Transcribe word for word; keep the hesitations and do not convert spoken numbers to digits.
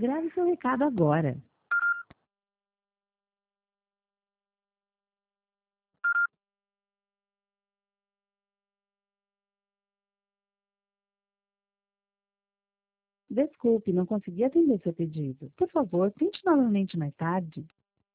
Grave seu recado agora. Desculpe, não consegui atender seu pedido. Por favor, tente novamente mais tarde.